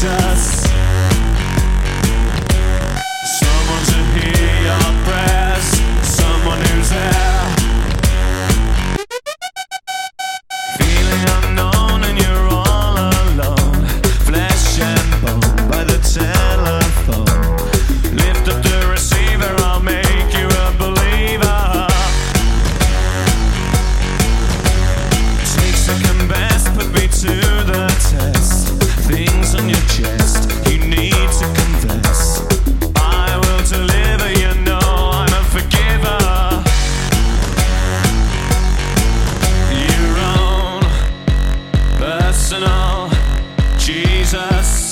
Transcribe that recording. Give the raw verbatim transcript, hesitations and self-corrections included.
Jesus. Someone to hear your prayers, someone who's there. Feeling unknown and you're all alone, flesh and bone by the telephone. Lift up the receiver, I'll make you a believer. Take second best, put me to the test. Things on your chest, you need to confess. I will deliver, you know I'm a forgiver. Your own personal Jesus.